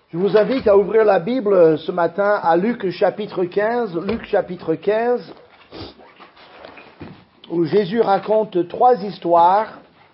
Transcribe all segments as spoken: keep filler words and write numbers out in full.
Je vous invite à ouvrir la Bible ce matin à Luc chapitre quinze, Luc chapitre quinze, où Jésus raconte trois histoires,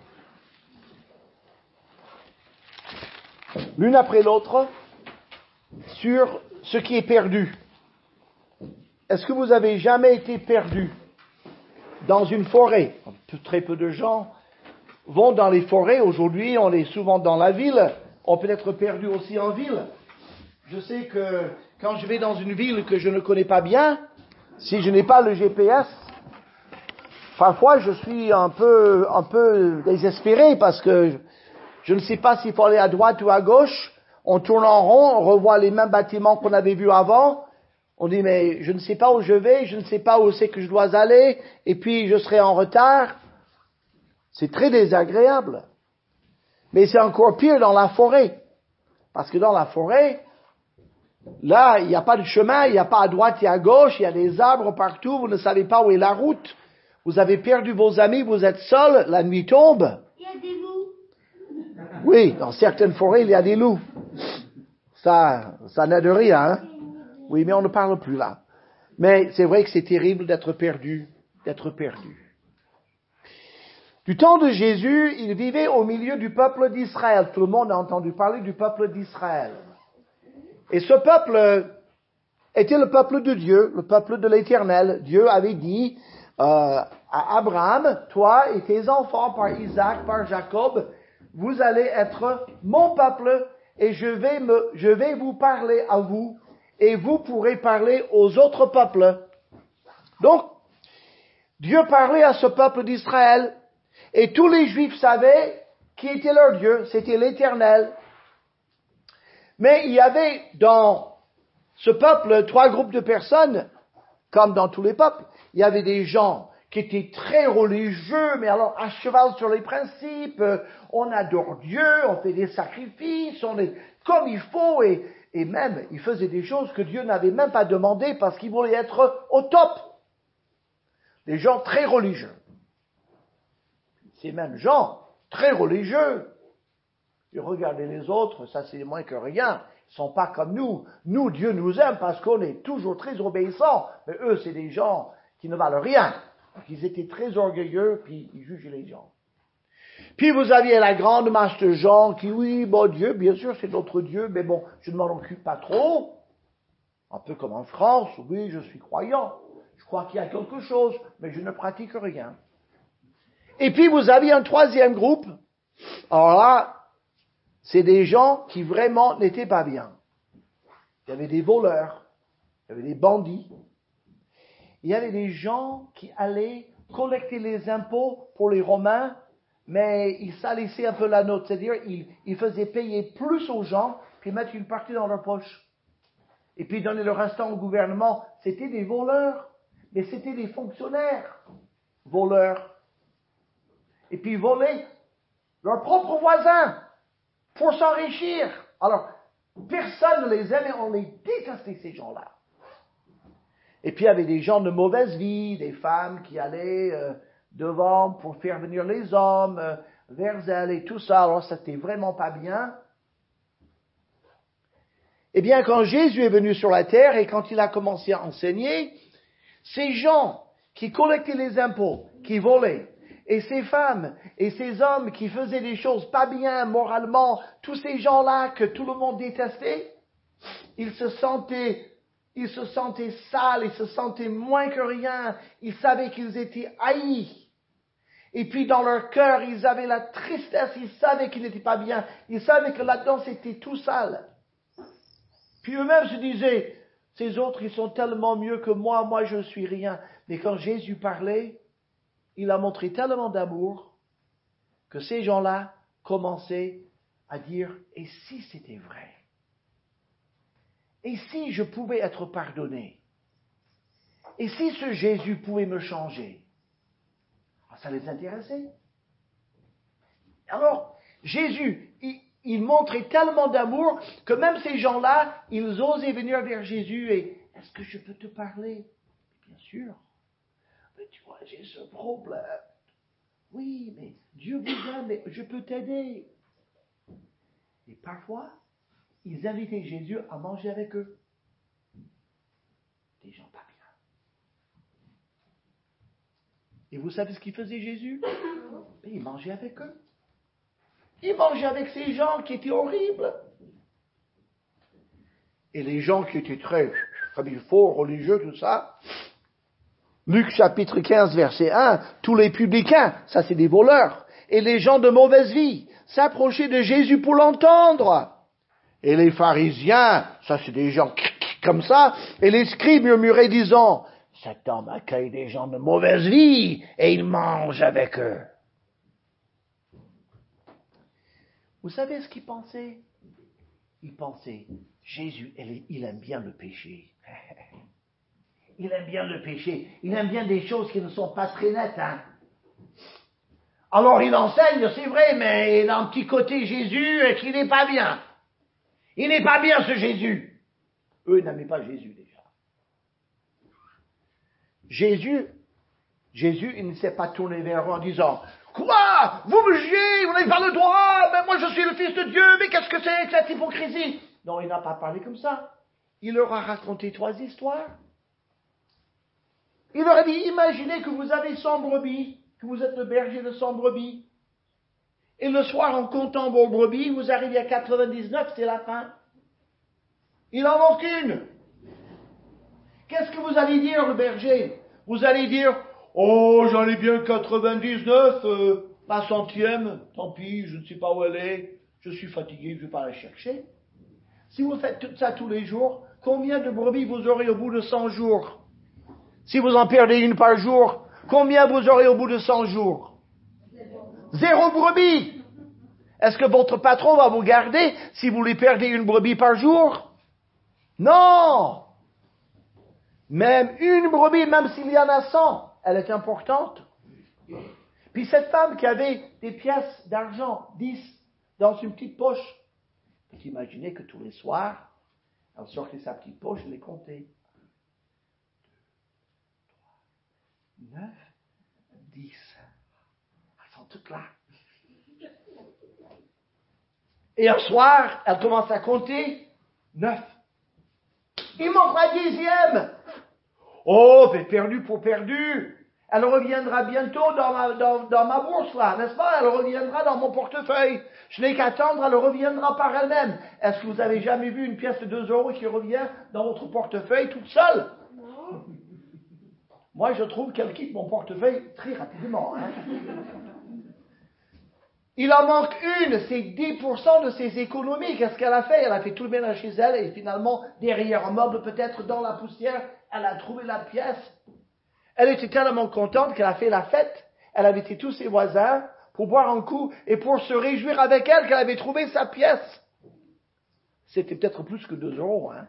l'une après l'autre, sur ce qui est perdu. Est-ce que vous avez jamais été perdu dans une forêt? Très peu de gens vont dans les forêts. Aujourd'hui, on est souvent dans la ville. On peut être perdu aussi en ville. Je sais que quand je vais dans une ville que je ne connais pas bien, si je n'ai pas le G P S, parfois je suis un peu, un peu désespéré parce que je ne sais pas s'il faut aller à droite ou à gauche. On tourne en rond, on revoit les mêmes bâtiments qu'on avait vus avant. On dit, mais je ne sais pas où je vais, je ne sais pas où c'est que je dois aller, et puis je serai en retard. C'est très désagréable. Mais c'est encore pire dans la forêt. Parce que dans la forêt, là, il n'y a pas de chemin, il n'y a pas à droite et à gauche, il y a des arbres partout, vous ne savez pas où est la route. Vous avez perdu vos amis, vous êtes seul, la nuit tombe. Il y a des loups. Oui, dans certaines forêts, il y a des loups. Ça, ça n'aide rien, hein. Oui, mais on ne parle plus là. Mais c'est vrai que c'est terrible d'être perdu, d'être perdu. Du temps de Jésus, il vivait au milieu du peuple d'Israël. Tout le monde a entendu parler du peuple d'Israël. Et ce peuple était le peuple de Dieu, le peuple de l'Éternel. Dieu avait dit euh, à Abraham, toi et tes enfants par Isaac, par Jacob, vous allez être mon peuple et je vais me, je vais vous parler à vous et vous pourrez parler aux autres peuples. Donc, Dieu parlait à ce peuple d'Israël et tous les Juifs savaient qui était leur Dieu, c'était l'Éternel. Mais il y avait dans ce peuple trois groupes de personnes, comme dans tous les peuples. Il y avait des gens qui étaient très religieux, mais alors à cheval sur les principes, on adore Dieu, on fait des sacrifices, on est comme il faut, et, et même ils faisaient des choses que Dieu n'avait même pas demandées parce qu'ils voulaient être au top. Des gens très religieux. Ces mêmes gens, très religieux, et regardez les autres, ça c'est moins que rien. Ils sont pas comme nous. Nous, Dieu nous aime parce qu'on est toujours très obéissants. Mais eux, c'est des gens qui ne valent rien. Donc, ils étaient très orgueilleux, puis ils jugeaient les gens. Puis vous aviez la grande masse de gens qui, oui, bon Dieu, bien sûr, c'est notre Dieu, mais bon, je ne m'en occupe pas trop. Un peu comme en France, oui, je suis croyant. Je crois qu'il y a quelque chose, mais je ne pratique rien. Et puis vous aviez un troisième groupe. Alors là, c'est des gens qui vraiment n'étaient pas bien. Il y avait des voleurs, il y avait des bandits, il y avait des gens qui allaient collecter les impôts pour les Romains, mais ils salissaient un peu la note, c'est-à-dire ils, ils faisaient payer plus aux gens, puis mettre une partie dans leur poche. Et puis donner le restant au gouvernement. C'était des voleurs, mais c'était des fonctionnaires voleurs. Et puis ils volaient leurs propres voisins pour s'enrichir. Alors, personne ne les aimait, on les détestait, ces gens-là. Et puis, il y avait des gens de mauvaise vie, des femmes qui allaient euh, devant pour faire venir les hommes euh, vers elles et tout ça. Alors, c'était vraiment pas bien. Eh bien, quand Jésus est venu sur la terre et quand il a commencé à enseigner, ces gens qui collectaient les impôts, qui volaient, et ces femmes et ces hommes qui faisaient des choses pas bien moralement, tous ces gens-là que tout le monde détestait, ils se sentaient, ils se sentaient sales, ils se sentaient moins que rien, ils savaient qu'ils étaient haïs. Et puis dans leur cœur, ils avaient la tristesse, ils savaient qu'ils n'étaient pas bien, ils savaient que là-dedans c'était tout sale. Puis eux-mêmes se disaient, ces autres ils sont tellement mieux que moi, moi je suis rien. Mais quand Jésus parlait, il a montré tellement d'amour que ces gens-là commençaient à dire, et si c'était vrai? Et si je pouvais être pardonné? Et si ce Jésus pouvait me changer? Ça les intéressait. Alors, Jésus, il, il montrait tellement d'amour que même ces gens-là, ils osaient venir vers Jésus et, est-ce que je peux te parler? Bien sûr. Mais tu vois, j'ai ce problème. Oui, mais Dieu vous aime, mais je peux t'aider. Et parfois, ils invitaient Jésus à manger avec eux. Des gens pas bien. Et vous savez ce qu'il faisait Jésus? Il mangeait avec eux. Il mangeait avec ces gens qui étaient horribles. Et les gens qui étaient très, comme il faut, religieux, tout ça. Luc chapitre quinze, verset un, tous les publicains, ça c'est des voleurs, et les gens de mauvaise vie, s'approchaient de Jésus pour l'entendre. Et les pharisiens, ça c'est des gens comme ça, et les scribes murmuraient disant, cet homme accueille des gens de mauvaise vie, et il mange avec eux. Vous savez ce qu'ils pensaient? Ils pensaient, Jésus, il aime bien le péché. Il aime bien le péché. Il aime bien des choses qui ne sont pas très nettes. Hein? Alors il enseigne, c'est vrai, mais il a un petit côté Jésus qui n'est pas bien. Il n'est pas bien ce Jésus. Eux, ils n'aimaient pas Jésus déjà. Jésus, Jésus, il ne s'est pas tourné vers eux en disant, quoi? Vous me jugez, vous n'avez pas le droit, mais moi je suis le Fils de Dieu, mais qu'est-ce que c'est que cette hypocrisie? Non, il n'a pas parlé comme ça. Il leur a raconté trois histoires. Il leur a dit, imaginez que vous avez cent brebis, que vous êtes le berger de cent brebis. Et le soir, en comptant vos brebis, vous arrivez à quatre-vingt-dix-neuf, c'est la fin. Il en manque une. Qu'est-ce que vous allez dire, le berger? Vous allez dire, oh, j'en ai bien quatre-vingt-dix-neuf, euh, la centième, tant pis, je ne sais pas où elle est, je suis fatigué, je ne vais pas la chercher. Si vous faites tout ça tous les jours, combien de brebis vous aurez au bout de cent jours? Si vous en perdez une par jour, combien vous aurez au bout de cent jours? Zéro brebis. Est-ce que votre patron va vous garder si vous lui perdez une brebis par jour? Non. Même une brebis, même s'il y en a cent, elle est importante. Puis cette femme qui avait des pièces d'argent, dix, dans une petite poche, vous imaginez que tous les soirs, elle sortait sa petite poche et les comptait. Neuf, dix. Elles sont toutes là. Et un soir, elle commence à compter. Neuf. Il manque la dixième. Oh, mais perdu pour perdu. Elle reviendra bientôt dans ma, dans, dans ma bourse, là, n'est-ce pas? Elle reviendra dans mon portefeuille. Je n'ai qu'à attendre, elle reviendra par elle-même. Est-ce que vous avez jamais vu une pièce de deux euros qui revient dans votre portefeuille toute seule? Non. Moi, je trouve qu'elle quitte mon portefeuille très rapidement. Hein. Il en manque une, c'est dix pour cent de ses économies. Qu'est-ce qu'elle a fait? Elle a fait tout le ménage chez elle et finalement, derrière un meuble, peut-être dans la poussière, elle a trouvé la pièce. Elle était tellement contente qu'elle a fait la fête. Elle a invité tous ses voisins pour boire un coup et pour se réjouir avec elle qu'elle avait trouvé sa pièce. C'était peut-être plus que deux euros. Hein.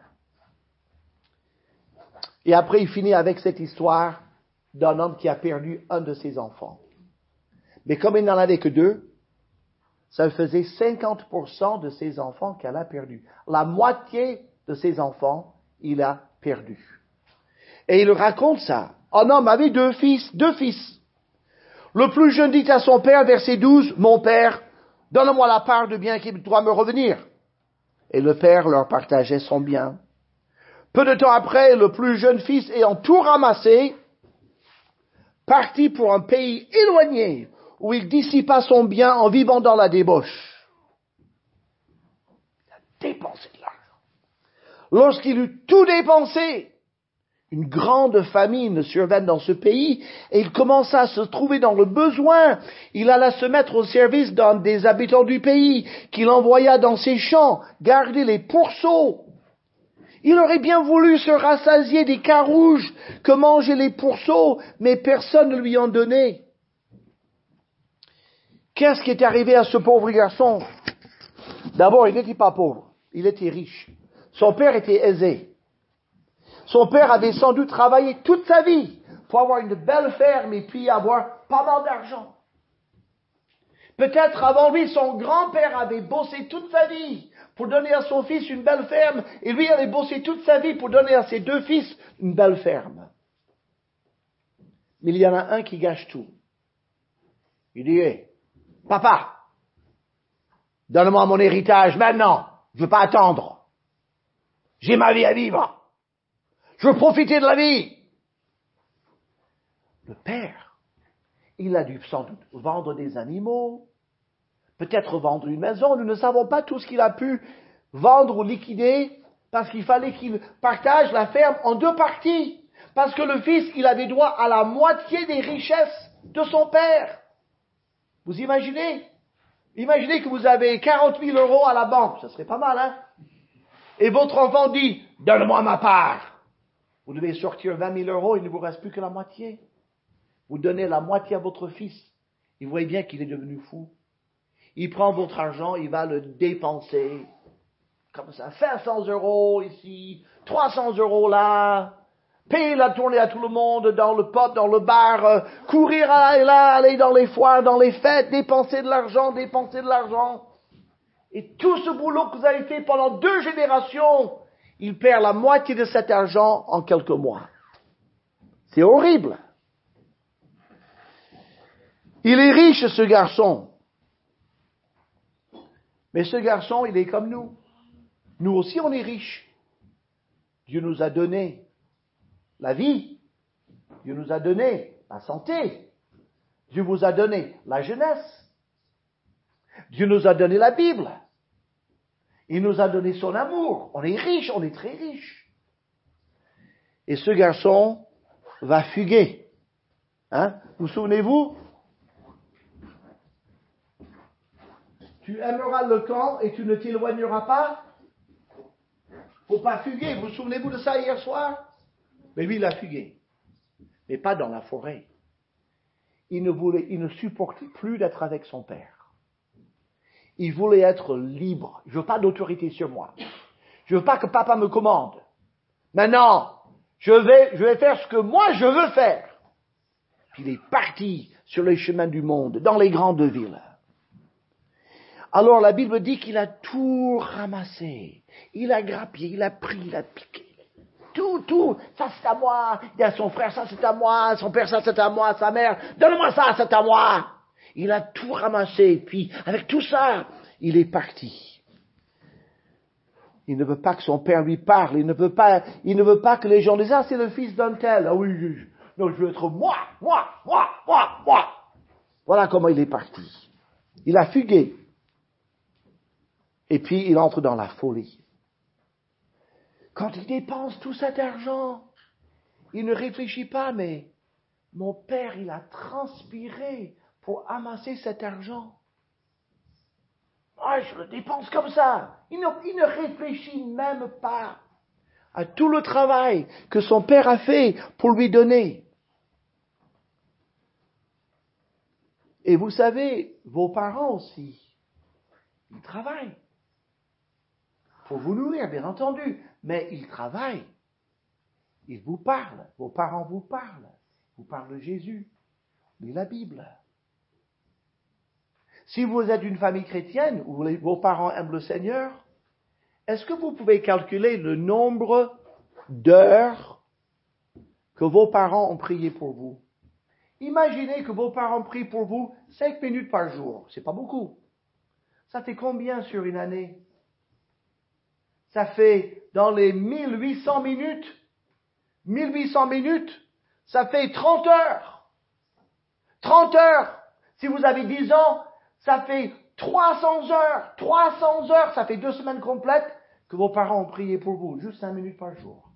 Et après, il finit avec cette histoire d'un homme qui a perdu un de ses enfants. Mais comme il n'en avait que deux, ça faisait cinquante pour cent de ses enfants qu'elle a perdu. La moitié de ses enfants, il a perdu. Et il raconte ça. Un homme avait deux fils, deux fils. Le plus jeune dit à son père, verset douze, « Mon père, donne-moi la part de bien qui doit me revenir. » Et le père leur partageait son bien. Peu de temps après, le plus jeune fils, ayant tout ramassé, partit pour un pays éloigné, où il dissipa son bien en vivant dans la débauche. Il a dépensé de l'argent. Lorsqu'il eut tout dépensé, une grande famine survint dans ce pays et il commença à se trouver dans le besoin. Il alla se mettre au service d'un des habitants du pays, qu'il envoya dans ses champs garder les pourceaux. Il aurait bien voulu se rassasier des carouges que mangeaient les pourceaux, mais personne ne lui en donnait. Qu'est-ce qui est arrivé à ce pauvre garçon? D'abord, il n'était pas pauvre, il était riche. Son père était aisé. Son père avait sans doute travaillé toute sa vie pour avoir une belle ferme et puis avoir pas mal d'argent. Peut-être avant lui, son grand-père avait bossé toute sa vie pour donner à son fils une belle ferme et lui avait bossé toute sa vie pour donner à ses deux fils une belle ferme. Mais il y en a un qui gâche tout. Il dit, hey, papa, donne-moi mon héritage maintenant. Je veux pas attendre. J'ai ma vie à vivre. Je veux profiter de la vie. Le père, il a dû sans doute vendre des animaux, peut-être vendre une maison. Nous ne savons pas tout ce qu'il a pu vendre ou liquider parce qu'il fallait qu'il partage la ferme en deux parties. Parce que le fils, il avait droit à la moitié des richesses de son père. Vous imaginez? Imaginez que vous avez quarante mille euros à la banque. Ça serait pas mal, hein? Et votre enfant dit, donne-moi ma part. Vous devez sortir vingt mille euros, il ne vous reste plus que la moitié. Vous donnez la moitié à votre fils. Il voit bien qu'il est devenu fou. Il prend votre argent, il va le dépenser. Comme ça, cinq cents euros ici, trois cents euros là. Payer la tournée à tout le monde, dans le pub, dans le bar, euh, courir là et là, aller dans les foires, dans les fêtes, dépenser de l'argent, dépenser de l'argent. Et tout ce boulot que vous avez fait pendant deux générations, il perd la moitié de cet argent en quelques mois. C'est horrible. Il est riche, ce garçon. Mais ce garçon, il est comme nous. Nous aussi, on est riches. Dieu nous a donné la vie. Dieu nous a donné la santé. Dieu vous a donné la jeunesse. Dieu nous a donné la Bible. Il nous a donné son amour. On est riche, on est très riche. Et ce garçon va fuguer. Hein? Vous souvenez-vous? Tu aimeras le camp et tu ne t'éloigneras pas. Faut pas fuguer. Vous souvenez-vous de ça hier soir? Mais lui, il a fugué. Mais pas dans la forêt. Il ne voulait, il ne supportait plus d'être avec son père. Il voulait être libre. Je veux pas d'autorité sur moi. Je veux pas que papa me commande. Maintenant, je vais, je vais faire ce que moi je veux faire. Puis il est parti sur les chemins du monde, dans les grandes villes. Alors la Bible dit qu'il a tout ramassé. Il a grappillé, il a pris, il a piqué. Tout, tout. Ça c'est à moi. Il y a son frère, ça c'est à moi. Son père, ça c'est à moi. Sa mère, donne-moi ça, c'est à moi. Il a tout ramassé. Puis avec tout ça, il est parti. Il ne veut pas que son père lui parle. Il ne veut pas, il ne veut pas que les gens disent, ah, c'est le fils d'un tel. Ah oui, je, non, je veux être moi, moi, moi, moi, moi. Voilà comment il est parti. Il a fugué. Et puis, il entre dans la folie. Quand il dépense tout cet argent, il ne réfléchit pas, mais mon père, il a transpiré pour amasser cet argent. Ah, je le dépense comme ça. Il ne, il ne réfléchit même pas à tout le travail que son père a fait pour lui donner. Et vous savez, vos parents aussi, ils travaillent. Pour vous nourrir, bien entendu, mais ils travaillent. Ils vous parlent, vos parents vous parlent. Vous parlent de Jésus, de la Bible. Si vous êtes une famille chrétienne, où vos parents aiment le Seigneur, est-ce que vous pouvez calculer le nombre d'heures que vos parents ont prié pour vous? Imaginez que vos parents prient pour vous cinq minutes par jour. C'est pas beaucoup. Ça fait combien sur une année? Ça fait dans les mille huit cents minutes, mille huit cents minutes, ça fait trente heures. trente heures. Si vous avez dix ans, ça fait trois cents heures. trois cents heures, ça fait deux semaines complètes que vos parents ont prié pour vous, juste cinq minutes par jour.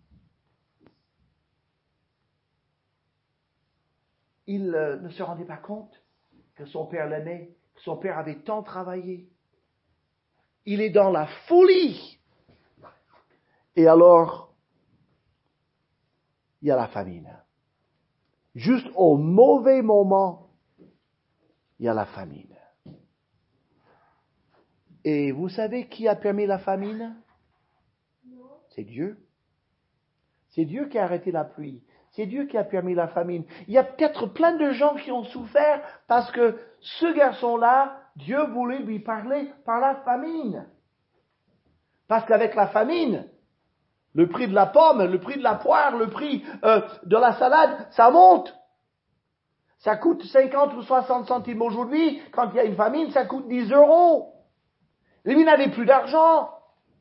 Il euh, ne se rendait pas compte que son père l'aimait, que son père avait tant travaillé. Il est dans la folie. Et alors, il y a la famine. Juste au mauvais moment, il y a la famine. Et vous savez qui a permis la famine? C'est Dieu. C'est Dieu qui a arrêté la pluie. C'est Dieu qui a permis la famine. Il y a peut-être plein de gens qui ont souffert parce que ce garçon-là, Dieu voulait lui parler par la famine. Parce qu'avec la famine, le prix de la pomme, le prix de la poire, le prix euh, de la salade, ça monte. Ça coûte cinquante ou soixante centimes aujourd'hui. Quand il y a une famine, ça coûte dix euros. Lui, il n'avait plus d'argent.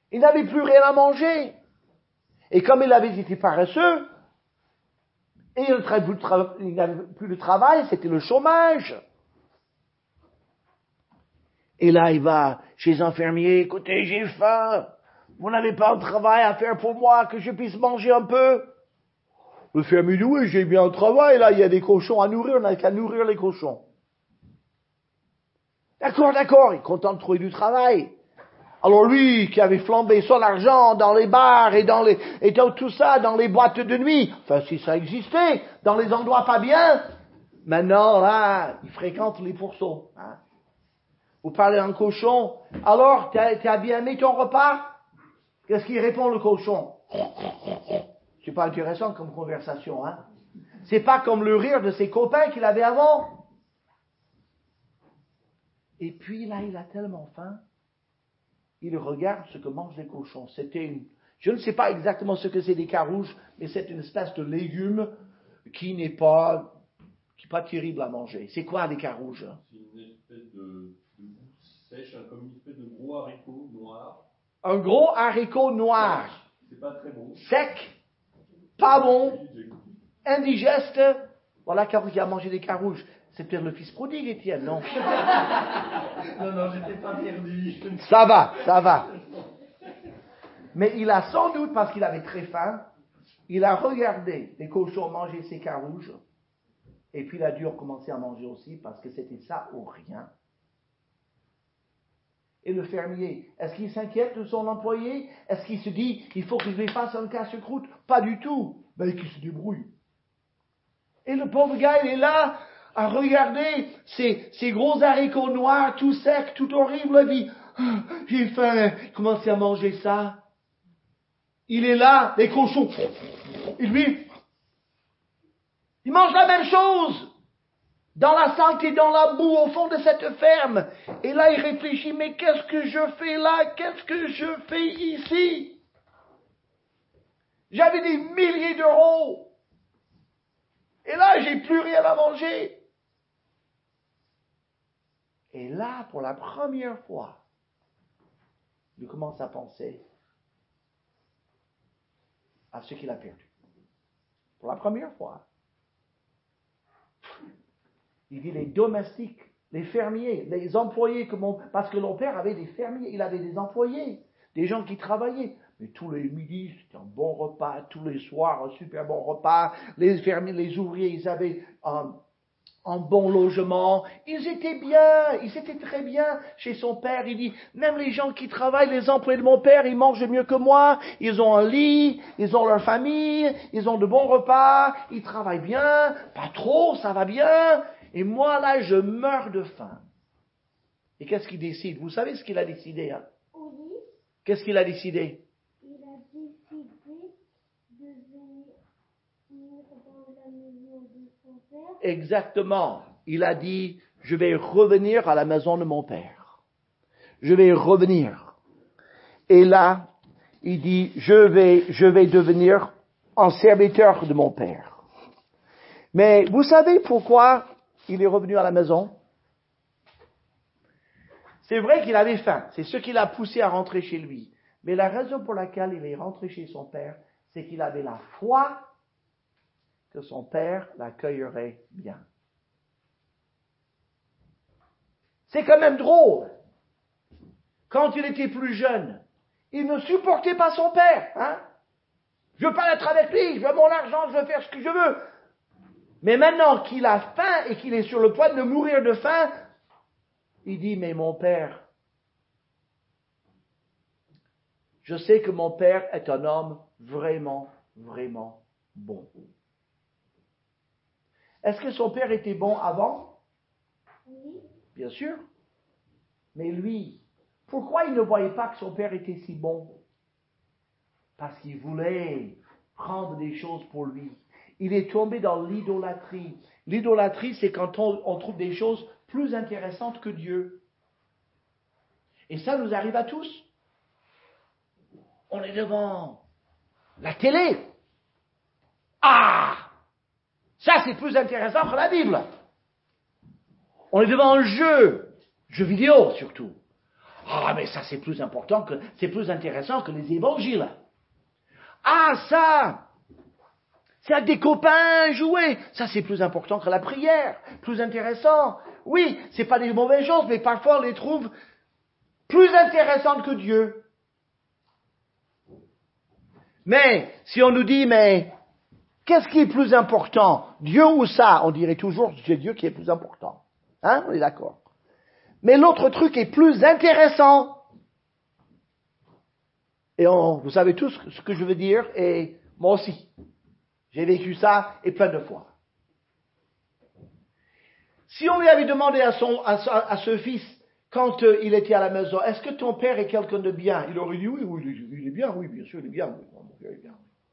Il n'avait plus rien à manger. Et comme il avait été paresseux, et il n'avait plus de travail, c'était le chômage. Et là, il va chez les infirmiers, écoutez, j'ai faim. Vous n'avez pas un travail à faire pour moi, que je puisse manger un peu? Le fermier dit, oui, j'ai bien un travail, là, il y a des cochons à nourrir, on n'a qu'à nourrir les cochons. D'accord, d'accord, il est content de trouver du travail. Alors lui, qui avait flambé son argent dans les bars et dans les, et dans tout ça, dans les boîtes de nuit, enfin, si ça existait, dans les endroits pas bien, maintenant, là, il fréquente les pourceaux, hein. Vous parlez d'un cochon, alors, t'as, t'as bien aimé ton repas? Qu'est-ce qu'il répond, le cochon? C'est pas intéressant comme conversation, hein. C'est pas comme le rire de ses copains qu'il avait avant. Et puis là, il a tellement faim, il regarde ce que mangent les cochons. C'était une, je ne sais pas exactement ce que c'est des carouges, mais c'est une espèce de légume qui n'est pas, qui n'est pas terrible à manger. C'est quoi des carouges? C'est une espèce de, de mousse sèche, comme une espèce de gros haricot noir. Un gros haricot noir. C'est pas très bon. Sec. Pas bon, indigeste. Voilà quelqu'un qui a mangé des carouges. C'est peut-être le fils prodigue, Étienne, non? Non, non, j'étais pas perdu. Ça va, ça va. Mais il a sans doute, parce qu'il avait très faim, il a regardé les cochons manger ces carouges, et puis il a dû recommencer à manger aussi, parce que c'était ça ou rien. Et le fermier, est-ce qu'il s'inquiète de son employé? Est-ce qu'il se dit, il faut que je lui fasse un casse-croûte? Pas du tout. Ben, qu'il se débrouille. Et le pauvre gars, il est là, à regarder ces, ces gros haricots noirs, tout secs, tout horribles. Il dit, ah, j'ai faim, il commence à manger ça. Il est là, les cochons. Et lui, il mange la même chose. Dans la saleté, dans la boue, au fond de cette ferme. Et là, il réfléchit, mais qu'est-ce que je fais là? Qu'est-ce que je fais ici? J'avais des milliers d'euros. Et là, j'ai plus rien à manger. Et là, pour la première fois, il commence à penser à ce qu'il a perdu. Pour la première fois. Il dit les domestiques, les fermiers, les employés, que mon, parce que mon père avait des fermiers, il avait des employés, des gens qui travaillaient. Mais tous les midis, c'était un bon repas, tous les soirs, un super bon repas. Les fermiers, les ouvriers, ils avaient un, un bon logement. Ils étaient bien, ils étaient très bien chez son père. Il dit, même les gens qui travaillent, les employés de mon père, ils mangent mieux que moi. Ils ont un lit, ils ont leur famille, ils ont de bons repas, ils travaillent bien, pas trop, ça va bien. Et moi, là, je meurs de faim. Et qu'est-ce qu'il décide? Vous savez ce qu'il a décidé, hein? Oui. Qu'est-ce qu'il a décidé? Il a décidé de venir dans la maison de son père. Exactement. Il a dit, je vais revenir à la maison de mon père. Je vais revenir. Et là, il dit, je vais, je vais devenir un serviteur de mon père. Mais vous savez pourquoi il est revenu à la maison? C'est vrai qu'il avait faim. C'est ce qui l'a poussé à rentrer chez lui. Mais la raison pour laquelle il est rentré chez son père, c'est qu'il avait la foi que son père l'accueillerait bien. C'est quand même drôle. Quand il était plus jeune, il ne supportait pas son père. Hein? Je veux pas être avec lui, je veux mon argent, je veux faire ce que je veux. Mais maintenant qu'il a faim et qu'il est sur le point de mourir de faim, il dit, mais mon père, je sais que mon père est un homme vraiment, vraiment bon. Est-ce que son père était bon avant? Oui. Bien sûr. Mais lui, pourquoi il ne voyait pas que son père était si bon? Parce qu'il voulait prendre des choses pour lui. Il est tombé dans l'idolâtrie. L'idolâtrie, c'est quand on, on trouve des choses plus intéressantes que Dieu. Et ça nous arrive à tous. On est devant la télé. Ah! Ça, c'est plus intéressant que la Bible. On est devant un jeu, jeu vidéo surtout. Ah, mais ça, c'est plus important que, c'est plus intéressant que les évangiles. Ah, ça, c'est avec des copains jouer. Ça, c'est plus important que la prière. Plus intéressant. Oui, c'est pas des mauvaises choses, mais parfois on les trouve plus intéressantes que Dieu. Mais, si on nous dit, mais, qu'est-ce qui est plus important? Dieu ou ça? On dirait toujours, c'est Dieu qui est plus important. Hein? On est d'accord. Mais l'autre truc est plus intéressant. Et on, vous savez tous ce que je veux dire, et moi aussi. J'ai vécu ça, et plein de fois. Si on lui avait demandé à, son, à, à ce fils, quand euh, il était à la maison, est-ce que ton père est quelqu'un de bien? Il aurait dit oui, oui, il est bien, oui, bien sûr, il est bien. Oui, mon père est bien.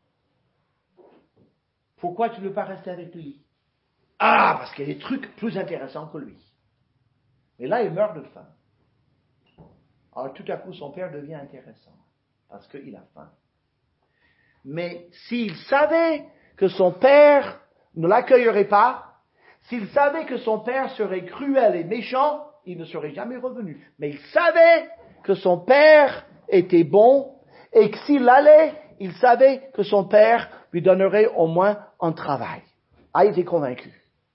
Pourquoi tu ne veux pas rester avec lui? Ah, parce qu'il y a des trucs plus intéressants que lui. Mais là, il meurt de faim. Alors tout à coup, son père devient intéressant, parce qu'il a faim. Mais s'il savait que son père ne l'accueillerait pas, s'il savait que son père serait cruel et méchant, il ne serait jamais revenu. Mais il savait que son père était bon, et que s'il allait, il savait que son père lui donnerait au moins un travail. Ah, il était convaincu.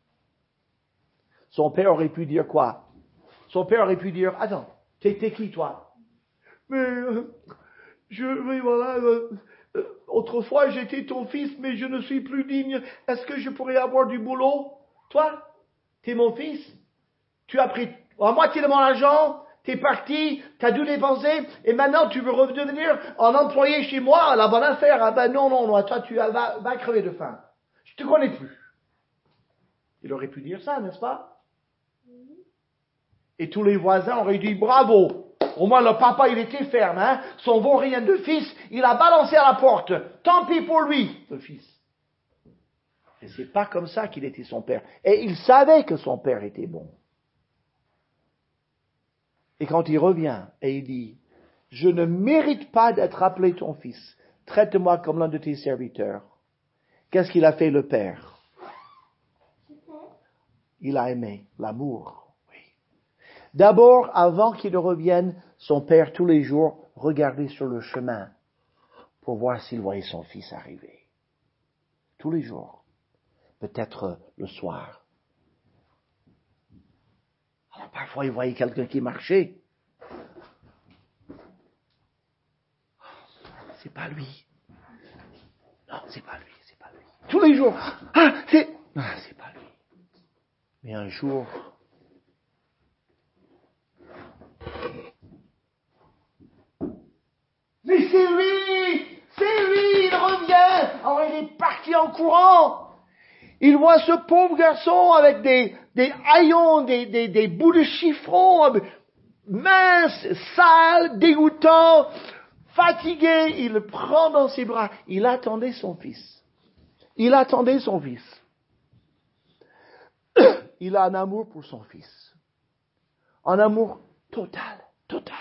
Son père aurait pu dire quoi? Son père aurait pu dire, attends, t'es, t'es qui toi? Mais, euh, je, oui, voilà, euh, euh, autrefois j'étais ton fils, mais je ne suis plus digne. Est-ce que je pourrais avoir du boulot? Toi, t'es mon fils? Tu as pris la moitié de mon argent, t'es parti, t'as dû dépenser, et maintenant tu veux redevenir un employé chez moi, la bonne affaire. Ah ben non, non, non, toi tu vas, vas crever de faim. Je te connais plus. Il aurait pu dire ça, n'est-ce pas? Et tous les voisins auraient dit bravo. Au moins le papa il était ferme, hein. Son vaurien de fils, il a balancé à la porte. Tant pis pour lui, le fils. Et c'est pas comme ça qu'il était son père. Et il savait que son père était bon. Et quand il revient et il dit, je ne mérite pas d'être appelé ton fils. Traite-moi comme l'un de tes serviteurs. Qu'est-ce qu'il a fait le père? Il a aimé l'amour. Oui. D'abord, avant qu'il ne revienne, son père tous les jours regardait sur le chemin pour voir s'il voyait son fils arriver. Tous les jours. Peut-être le soir. Alors parfois il voyait quelqu'un qui marchait. C'est pas lui. Non, c'est pas lui, c'est pas lui. Tous les jours. Ah, c'est... Ah, c'est pas lui. Mais un jour, mais c'est lui! C'est lui! Il revient! Alors il est parti en courant. Il voit ce pauvre garçon avec des, des haillons, des, des, des bouts de chiffon, mince, sale, dégoûtant, fatigué. Il le prend dans ses bras. Il attendait son fils. Il attendait son fils. Il a un amour pour son fils. Un amour total, total.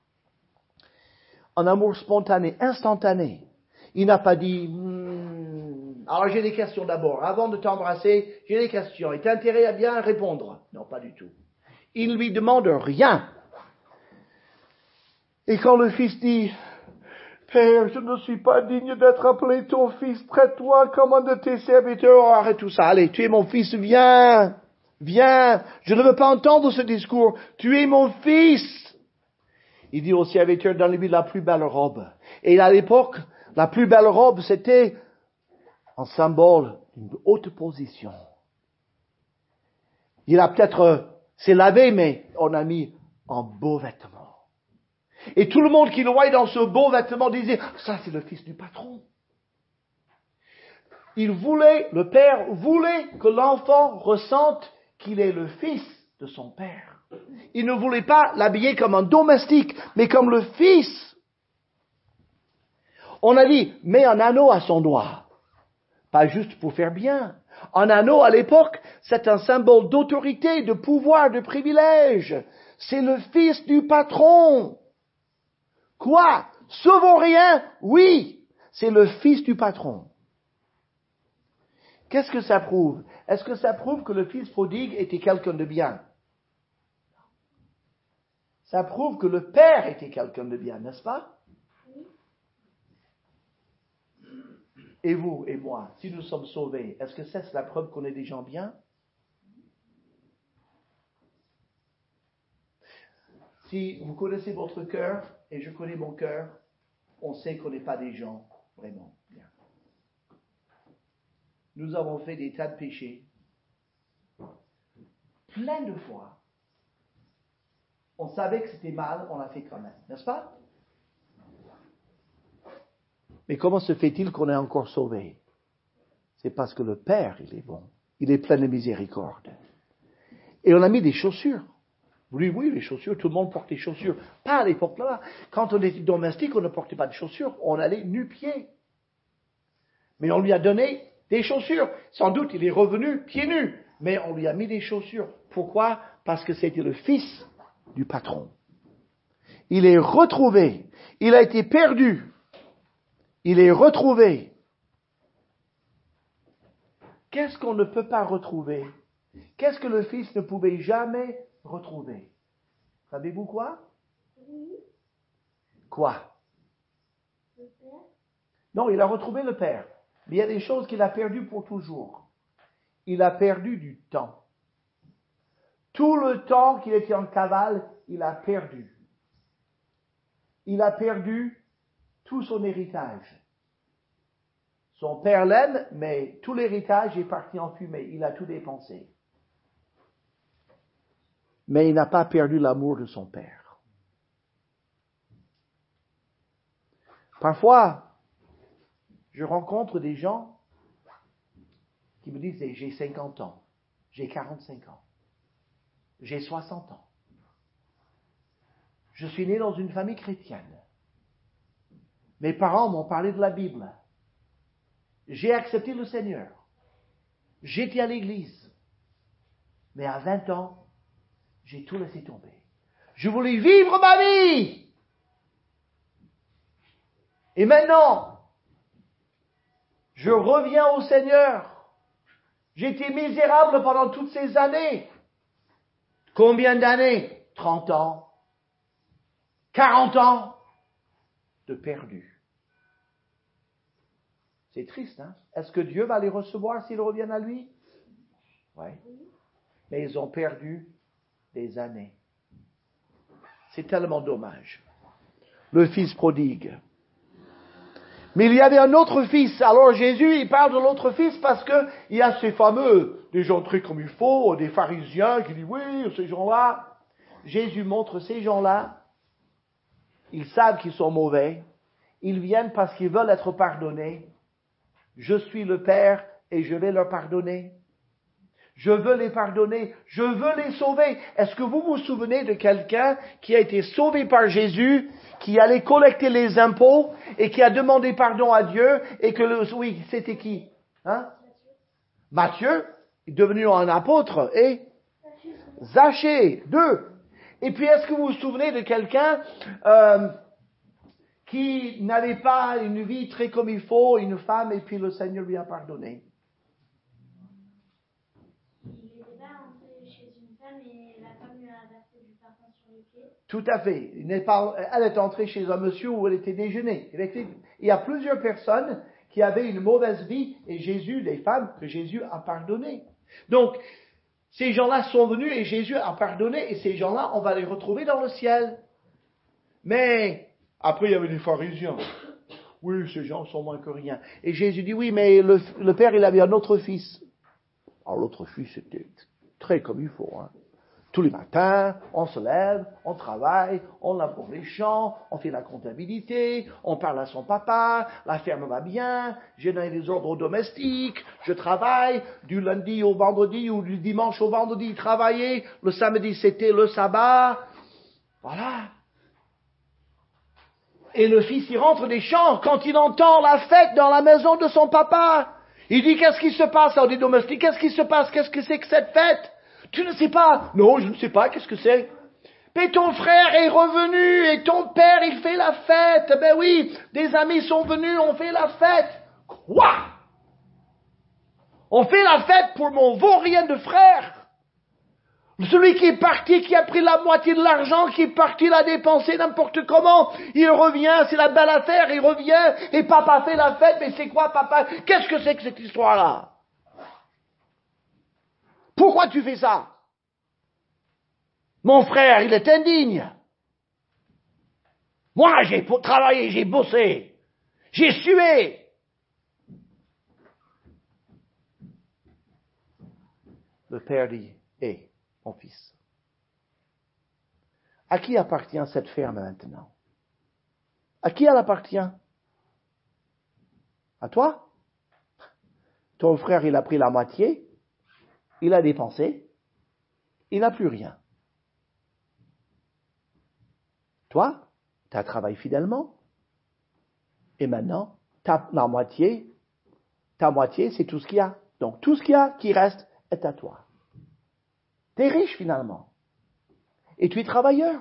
Un amour spontané, instantané. Il n'a pas dit, hmm, alors j'ai des questions d'abord. Avant de t'embrasser, j'ai des questions. Et t'as intérêt à bien répondre. Non, pas du tout. Il ne lui demande rien. Et quand le fils dit, Père, je ne suis pas digne d'être appelé ton fils, traite-toi comme un de tes serviteurs. Oh, arrête tout ça. Allez, tu es mon fils, viens. Viens. Je ne veux pas entendre ce discours. Tu es mon fils. Il dit au serviteur, donne-lui la plus belle robe. Et à l'époque, la plus belle robe, c'était un symbole d'une haute position. Il a peut-être euh, s'est lavé, mais on a mis un beau vêtement. Et tout le monde qui le voyait dans ce beau vêtement disait, ça c'est le fils du patron. Il voulait, le père voulait que l'enfant ressente qu'il est le fils de son père. Il ne voulait pas l'habiller comme un domestique, mais comme le fils. On a dit, mets un anneau à son doigt. Pas juste pour faire bien. Un anneau, à l'époque, c'est un symbole d'autorité, de pouvoir, de privilège. C'est le fils du patron. Quoi? Ce vaut rien? Oui, c'est le fils du patron. Qu'est-ce que ça prouve? Est-ce que ça prouve que le fils prodigue était quelqu'un de bien? Ça prouve que le Père était quelqu'un de bien, n'est-ce pas? Et vous et moi, si nous sommes sauvés, est-ce que c'est la preuve qu'on est des gens bien? Si vous connaissez votre cœur, et je connais mon cœur, on sait qu'on n'est pas des gens vraiment bien. Nous avons fait des tas de péchés. Plein de fois. On savait que c'était mal, on l'a fait quand même, n'est-ce pas? Mais comment se fait-il qu'on est encore sauvé? C'est parce que le Père, il est bon. Il est plein de miséricorde. Et on a mis des chaussures. Oui, oui, les chaussures, tout le monde porte des chaussures. Pas à l'époque là. Quand on était domestique, on ne portait pas de chaussures. On allait nu-pieds. Mais on lui a donné des chaussures. Sans doute, il est revenu pieds nus. Mais on lui a mis des chaussures. Pourquoi? Parce que c'était le fils du patron. Il est retrouvé. Il a été perdu. Il est retrouvé. Qu'est-ce qu'on ne peut pas retrouver? Qu'est-ce que le fils ne pouvait jamais retrouver? Savez-vous quoi? Oui. Quoi? Le Père. Non, il a retrouvé le Père. Mais il y a des choses qu'il a perdues pour toujours. Il a perdu du temps. Tout le temps qu'il était en cavale, il a perdu. Il a perdu tout son héritage. Son père l'aime, mais tout l'héritage est parti en fumée. Il a tout dépensé. Mais il n'a pas perdu l'amour de son père. Parfois, je rencontre des gens qui me disent, j'ai cinquante ans, j'ai quarante-cinq ans, j'ai soixante ans. Je suis né dans une famille chrétienne. Mes parents m'ont parlé de la Bible. J'ai accepté le Seigneur. J'étais à l'église. Mais à vingt ans, j'ai tout laissé tomber. Je voulais vivre ma vie. Et maintenant, je reviens au Seigneur. J'étais misérable pendant toutes ces années. Combien d'années? trente ans. quarante ans de perdu. C'est triste, hein? Est-ce que Dieu va les recevoir s'ils reviennent à lui? Oui. Mais ils ont perdu des années. C'est tellement dommage. Le fils prodigue. Mais il y avait un autre fils. Alors Jésus, il parle de l'autre fils parce que il y a ces fameux, des gens très comme il faut, des pharisiens qui disent, oui, ces gens-là. Jésus montre ces gens-là. Ils savent qu'ils sont mauvais. Ils viennent parce qu'ils veulent être pardonnés. Je suis le Père et je vais leur pardonner. Je veux les pardonner. Je veux les sauver. Est-ce que vous vous souvenez de quelqu'un qui a été sauvé par Jésus, qui allait collecter les impôts et qui a demandé pardon à Dieu et que le, oui, c'était qui? Hein? Matthieu, devenu un apôtre, et Zachée, deux. Et puis, est-ce que vous vous souvenez de quelqu'un euh, qui n'avait pas une vie très comme il faut, une femme, et puis le Seigneur lui a pardonné? Il n'était pas entré chez une femme et la femme lui a versé du parfum sur les pieds. Tout à fait. Il n'est pas, elle est entrée chez un monsieur où elle était déjeuner. Il y a plusieurs personnes qui avaient une mauvaise vie et Jésus, les femmes que Jésus a pardonnées. Donc, ces gens-là sont venus et Jésus a pardonné et ces gens-là, on va les retrouver dans le ciel. Mais, après il y avait les pharisiens. Oui, ces gens sont moins que rien. Et Jésus dit, oui, mais le, le père, il avait un autre fils. Alors l'autre fils, c'était très comme il faut. Hein. Tous les matins, on se lève, on travaille, on laboure les champs, on fait la comptabilité, on parle à son papa, la ferme va bien, j'ai donné des ordres aux domestiques, je travaille du lundi au vendredi ou du dimanche au vendredi, travailler, le samedi c'était le sabbat. Voilà. Et le fils, il rentre des champs quand il entend la fête dans la maison de son papa. Il dit, qu'est-ce qui se passe dans des domestiques? Qu'est-ce qui se passe? Qu'est-ce que c'est que cette fête? Tu ne sais pas? Non, je ne sais pas. Qu'est-ce que c'est? Mais ton frère est revenu et ton père, il fait la fête. Ben oui, des amis sont venus, on fait la fête. Quoi? On fait la fête pour mon vaurien de frère? Celui qui est parti, qui a pris la moitié de l'argent, qui est parti l'a dépensé n'importe comment, il revient, c'est la belle affaire, il revient, et papa fait la fête, mais c'est quoi papa? Qu'est-ce que c'est que cette histoire-là? Pourquoi tu fais ça? Mon frère, il est indigne. Moi, j'ai travaillé, j'ai bossé, j'ai sué. Le père dit, hé, mon fils, à qui appartient cette ferme maintenant? À qui elle appartient? À toi? Ton frère, il a pris la moitié, il a dépensé, il n'a plus rien. Toi, tu as travaillé fidèlement, et maintenant, ta, la moitié, ta moitié, c'est tout ce qu'il y a. Donc, tout ce qu'il y a qui reste est à toi. Tu es riche finalement. Et tu es travailleur.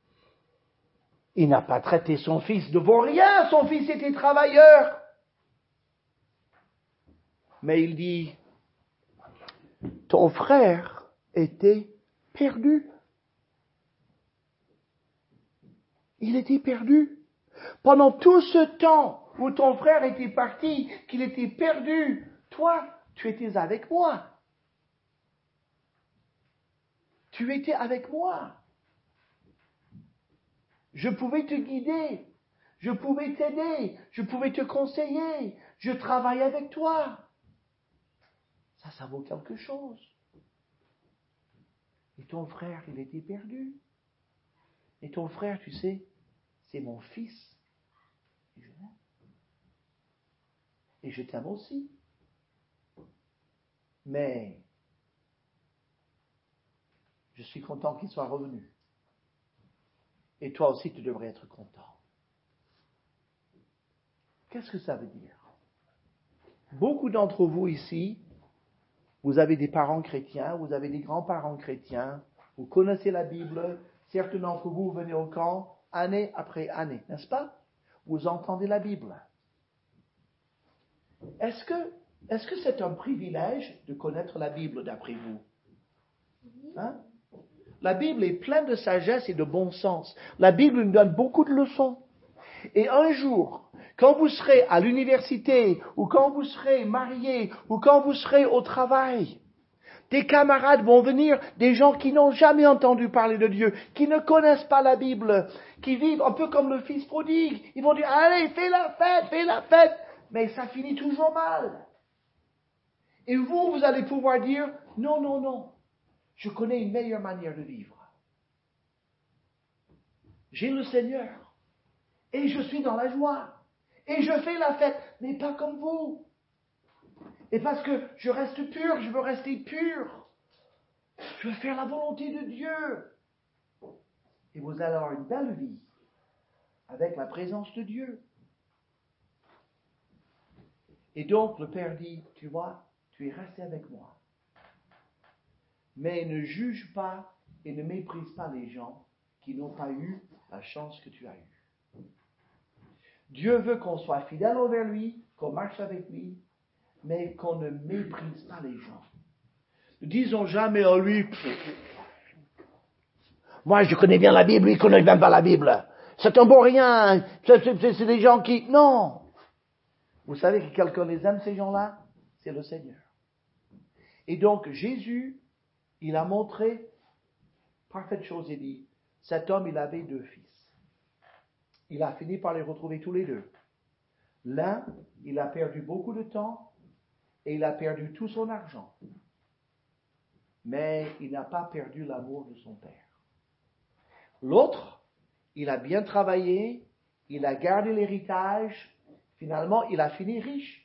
Il n'a pas traité son fils de vaurien, son fils était travailleur. Mais il dit, ton frère était perdu. Il était perdu. Pendant tout ce temps où ton frère était parti, qu'il était perdu, toi, tu étais avec moi. Tu étais avec moi. Je pouvais te guider. Je pouvais t'aider. Je pouvais te conseiller. Je travaillais avec toi. Ça, ça vaut quelque chose. Et ton frère, il était perdu. Et ton frère, tu sais, c'est mon fils. Et je l'aime. Et je t'aime aussi. Mais je suis content qu'il soit revenu. Et toi aussi, tu devrais être content. Qu'est-ce que ça veut dire? Beaucoup d'entre vous ici, vous avez des parents chrétiens, vous avez des grands-parents chrétiens, vous connaissez la Bible, certains d'entre vous venez au camp année après année, n'est-ce pas? Vous entendez la Bible. Est-ce que, est-ce que c'est un privilège de connaître la Bible d'après vous? Hein? La Bible est pleine de sagesse et de bon sens. La Bible nous donne beaucoup de leçons. Et un jour, quand vous serez à l'université, ou quand vous serez marié, ou quand vous serez au travail, des camarades vont venir, des gens qui n'ont jamais entendu parler de Dieu, qui ne connaissent pas la Bible, qui vivent un peu comme le fils prodigue. Ils vont dire, allez, fais la fête, fais la fête. Mais ça finit toujours mal. Et vous, vous allez pouvoir dire, non, non, non. Je connais une meilleure manière de vivre. J'ai le Seigneur. Et je suis dans la joie. Et je fais la fête. Mais pas comme vous. Et parce que je reste pur, je veux rester pur. Je veux faire la volonté de Dieu. Et vous allez avoir une belle vie. Avec la présence de Dieu. Et donc le Père dit, tu vois, tu es resté avec moi. Mais ne juge pas et ne méprise pas les gens qui n'ont pas eu la chance que tu as eue. Dieu veut qu'on soit fidèle envers lui, qu'on marche avec lui, mais qu'on ne méprise pas les gens. Ne disons jamais à lui, moi je connais bien la Bible, lui il ne connaît même pas la Bible. C'est un bon rien, c'est, c'est, c'est des gens qui... Non. Vous savez que quelqu'un les aime, ces gens-là? C'est le Seigneur. Et donc Jésus, il a montré parfaite chose, il dit, cet homme, il avait deux fils. Il a fini par les retrouver tous les deux. L'un, il a perdu beaucoup de temps et il a perdu tout son argent. Mais il n'a pas perdu l'amour de son père. L'autre, il a bien travaillé, il a gardé l'héritage, finalement, il a fini riche.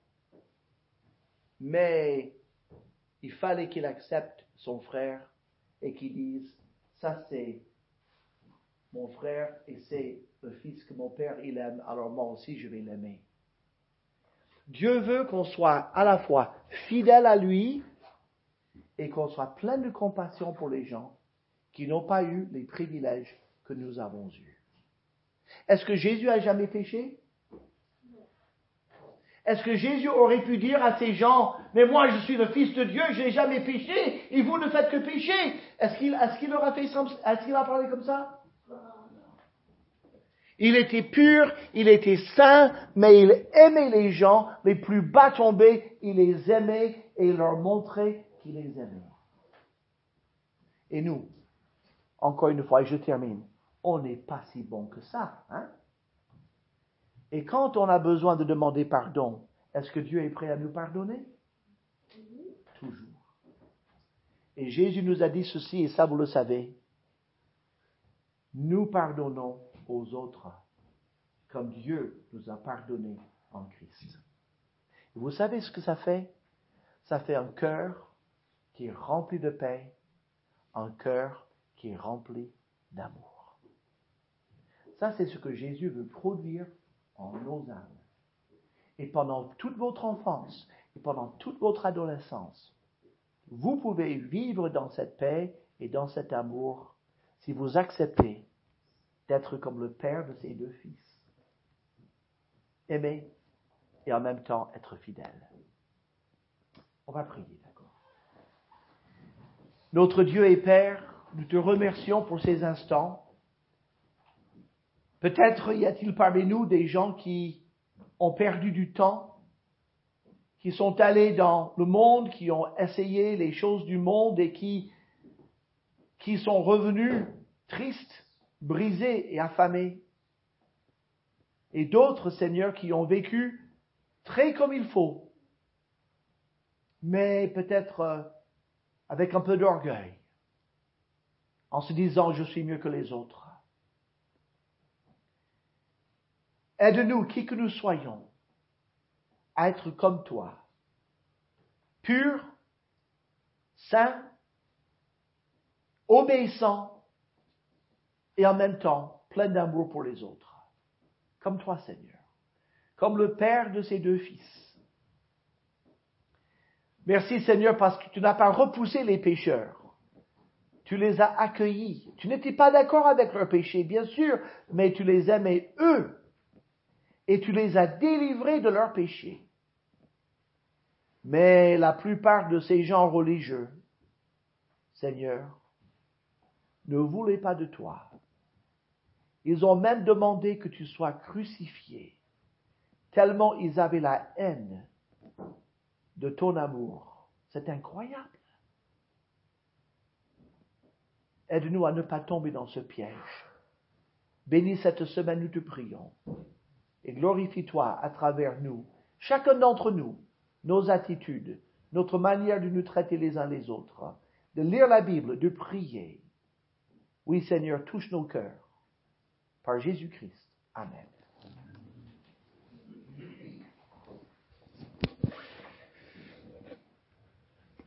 Mais il fallait qu'il accepte son frère et qu'il dise, ça c'est mon frère et c'est le fils que mon père il aime, alors moi aussi je vais l'aimer. Dieu veut qu'on soit à la fois fidèle à lui et qu'on soit plein de compassion pour les gens qui n'ont pas eu les privilèges que nous avons eus. Est-ce que Jésus a jamais péché? Est-ce que Jésus aurait pu dire à ces gens, mais moi je suis le Fils de Dieu, je n'ai jamais péché, et vous ne faites que pécher? Est-ce qu'il, est-ce qu'il leur a fait, est-ce qu'il a parlé comme ça? Il était pur, il était saint, mais il aimait les gens les plus bas tombés, il les aimait et il leur montrait qu'il les aimait. Et nous, encore une fois, et je termine, on n'est pas si bon que ça, hein? Et quand on a besoin de demander pardon, est-ce que Dieu est prêt à nous pardonner? Toujours. Et Jésus nous a dit ceci, et ça vous le savez, nous pardonnons aux autres comme Dieu nous a pardonné en Christ. Et vous savez ce que ça fait? Ça fait un cœur qui est rempli de paix, un cœur qui est rempli d'amour. Ça, c'est ce que Jésus veut produire en nos âmes. Et pendant toute votre enfance et pendant toute votre adolescence, vous pouvez vivre dans cette paix et dans cet amour si vous acceptez d'être comme le père de ces deux fils. Aimer et en même temps être fidèle. On va prier, d'accord? Notre Dieu et Père, nous te remercions pour ces instants. Peut-être y a-t-il parmi nous des gens qui ont perdu du temps, qui sont allés dans le monde, qui ont essayé les choses du monde et qui, qui sont revenus tristes, brisés et affamés. Et d'autres, Seigneur, qui ont vécu très comme il faut, mais peut-être euh, avec un peu d'orgueil, en se disant « je suis mieux que les autres ». Aide-nous, qui que nous soyons, à être comme toi, pur, saint, obéissant et en même temps plein d'amour pour les autres, comme toi, Seigneur, comme le Père de ces deux fils. Merci, Seigneur, parce que tu n'as pas repoussé les pécheurs. Tu les as accueillis. Tu n'étais pas d'accord avec leurs péchés, bien sûr, mais tu les aimais eux. Et tu les as délivrés de leurs péchés. Mais la plupart de ces gens religieux, Seigneur, ne voulaient pas de toi. Ils ont même demandé que tu sois crucifié, tellement ils avaient la haine de ton amour. C'est incroyable. Aide-nous à ne pas tomber dans ce piège. Bénis cette semaine, nous te prions. Et glorifie-toi à travers nous, chacun d'entre nous, nos attitudes, notre manière de nous traiter les uns les autres, de lire la Bible, de prier. Oui, Seigneur, touche nos cœurs. Par Jésus-Christ. Amen.